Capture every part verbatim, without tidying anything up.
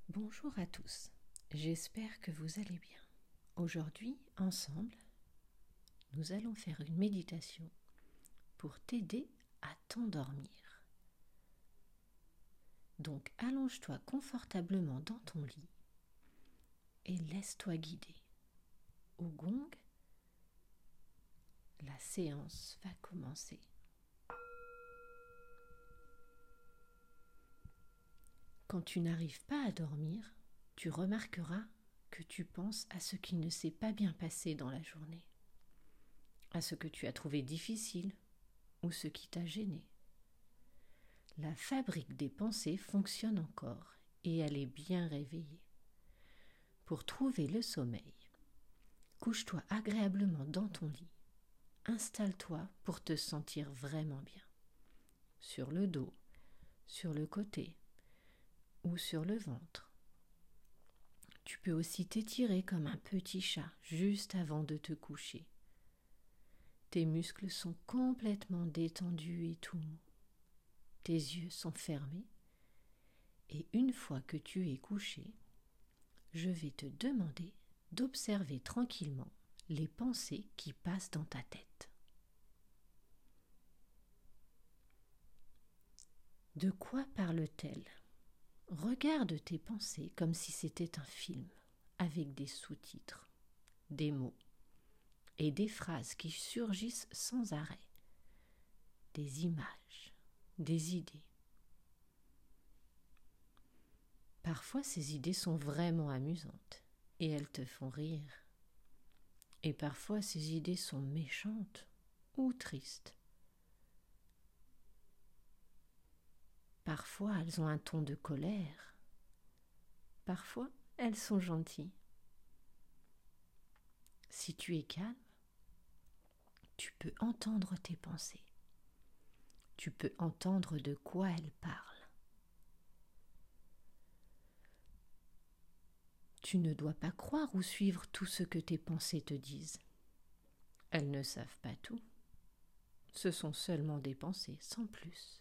Bonjour à tous, j'espère que vous allez bien. Aujourd'hui, ensemble, nous allons faire une méditation pour t'aider à t'endormir. Donc allonge-toi confortablement dans ton lit et laisse-toi guider. Au gong, la séance va commencer. Quand tu n'arrives pas à dormir, tu remarqueras que tu penses à ce qui ne s'est pas bien passé dans la journée, à ce que tu as trouvé difficile ou ce qui t'a gêné. La fabrique des pensées fonctionne encore et elle est bien réveillée. Pour trouver le sommeil, couche-toi agréablement dans ton lit. Installe-toi pour te sentir vraiment bien. Sur le dos, sur le côté ou sur le ventre. Tu peux aussi t'étirer comme un petit chat juste avant de te coucher. Tes muscles sont complètement détendus et tout mous. Tes yeux sont fermés et une fois que tu es couché, je vais te demander d'observer tranquillement les pensées qui passent dans ta tête. De quoi parle-t-elle ? Regarde tes pensées comme si c'était un film, avec des sous-titres, des mots et des phrases qui surgissent sans arrêt, des images, des idées. Parfois, ces idées sont vraiment amusantes et elles te font rire. Et parfois, ces idées sont méchantes ou tristes. Parfois, elles ont un ton de colère. Parfois, elles sont gentilles. Si tu es calme, tu peux entendre tes pensées. Tu peux entendre de quoi elles parlent. Tu ne dois pas croire ou suivre tout ce que tes pensées te disent. Elles ne savent pas tout. Ce sont seulement des pensées, sans plus.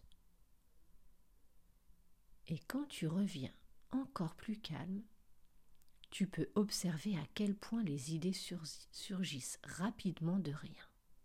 Et quand tu reviens encore plus calme, tu peux observer à quel point les idées surgissent rapidement de rien.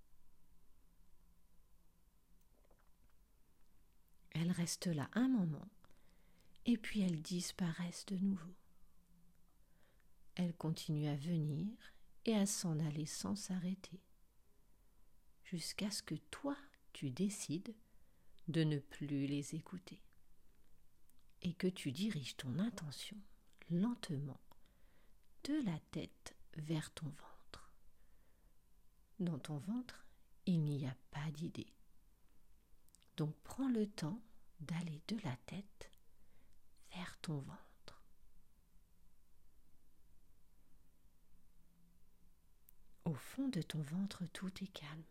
Elles restent là un moment, et puis elles disparaissent de nouveau. Elles continuent à venir et à s'en aller sans s'arrêter, jusqu'à ce que toi, tu décides de ne plus les écouter, et que tu diriges ton intention lentement de la tête vers ton ventre. Dans ton ventre, il n'y a pas d'idée. Donc prends le temps d'aller de la tête vers ton ventre. Au fond de ton ventre, tout est calme.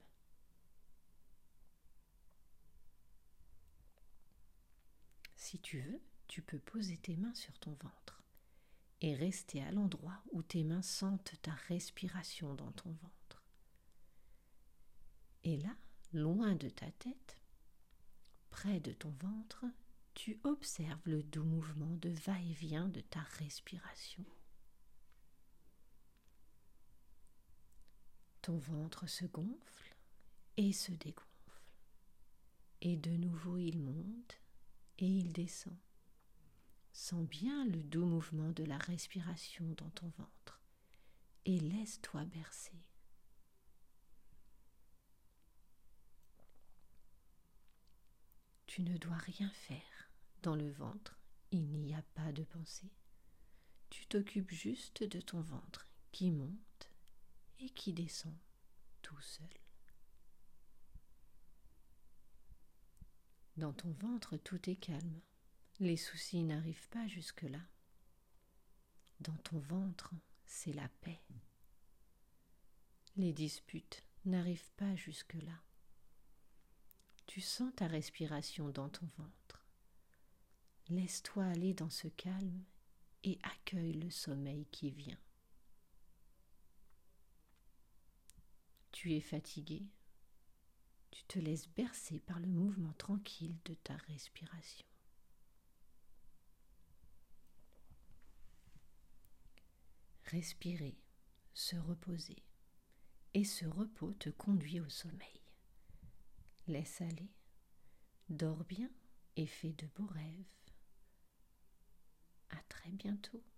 Si tu veux, tu peux poser tes mains sur ton ventre et rester à l'endroit où tes mains sentent ta respiration dans ton ventre. Et là, loin de ta tête, près de ton ventre, tu observes le doux mouvement de va-et-vient de ta respiration. Ton ventre se gonfle et se dégonfle. Et de nouveau, il monte et il descend. Sens bien le doux mouvement de la respiration dans ton ventre et laisse-toi bercer. Tu ne dois rien faire. Dans le ventre, il n'y a pas de pensée. Tu t'occupes juste de ton ventre qui monte et qui descend tout seul. Dans ton ventre, tout est calme. Les soucis n'arrivent pas jusque-là. Dans ton ventre, c'est la paix. Les disputes n'arrivent pas jusque-là. Tu sens ta respiration dans ton ventre. Laisse-toi aller dans ce calme et accueille le sommeil qui vient. Tu es fatigué. Tu te laisses bercer par le mouvement tranquille de ta respiration. respirer, se reposer. Et ce repos te conduit au sommeil. Laisse aller, dors bien et fais de beaux rêves. À très bientôt.